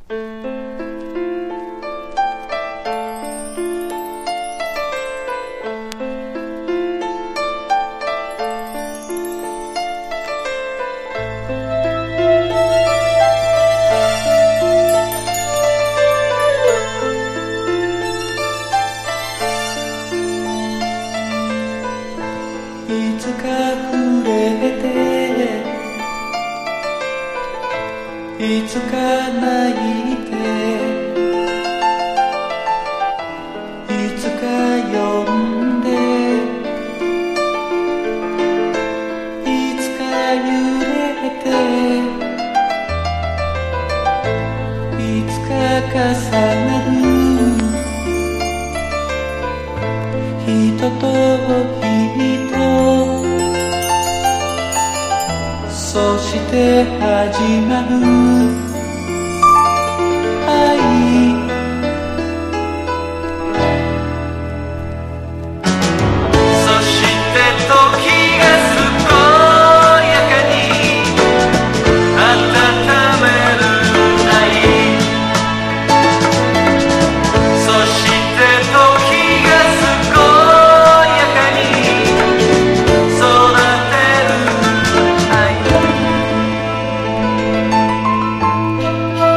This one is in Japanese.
いつか触れていつか泣いていつか呼んでいつか揺れていつか重なる人と人そして始まる